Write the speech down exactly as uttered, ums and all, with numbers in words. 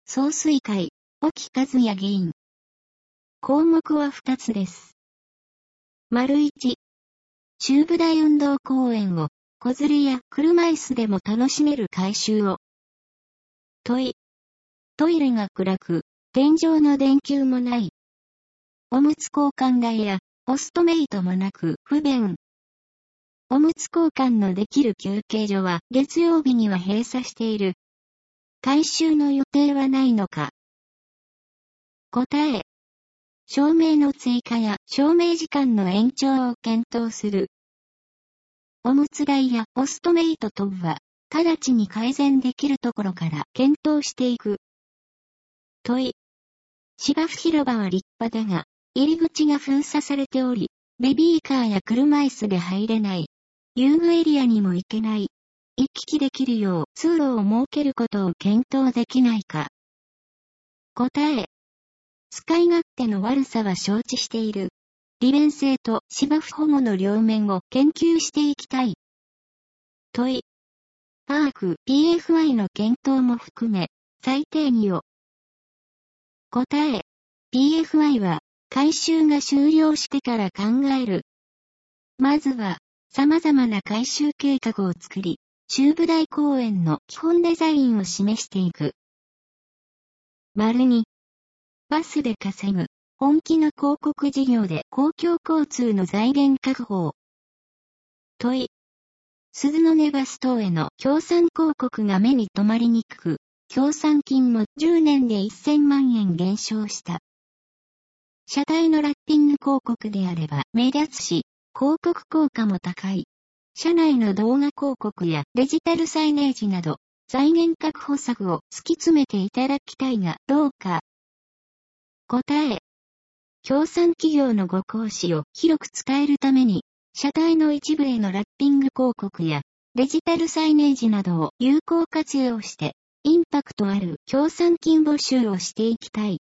総帥会、沖和也議員。項目はふたつです。丸いち。中部大運動公園を、子連れや車椅子でも楽しめる改修を。問い。トイレが暗く、天井の電球もない。おむつ交換台や、オストメイトもなく、不便。おむつ交換のできる休憩所は、月曜日には閉鎖している。改修の予定はないのか。答え。照明の追加や照明時間の延長を検討する。おむつ台やオストメイト等は、直ちに改善できるところから検討していく。問い。芝生広場は立派だが、入り口が封鎖されており、ベビーカーや車椅子で入れない。遊具エリアにも行けない。行き来できるよう通路を設けることを検討できないか。答え。使い勝手の悪さは承知している。利便性と芝生保護の両面を研究していきたい。問い。パーク ピーエフアイ の検討も含め、再定義を。答え。ピーエフアイ は、改修が終了してから考える。まずは、様々な改修計画を作り、中部大公園の基本デザインを示していく。丸に。バスで稼ぐ、本気の広告事業で公共交通の財源確保を。問い。鈴の音バス等への協賛広告が目に留まりにくく、協賛金もじゅうねんでせんまんえん減少した。車体のラッピング広告であれば目立つし、広告効果も高い。車内の動画広告やデジタルサイネージなど、財源確保策を突き詰めていただきたいがどうか。答え。協賛企業のご講師を広く伝えるために、車体の一部へのラッピング広告やデジタルサイネージなどを有効活用して、インパクトある協賛金募集をしていきたい。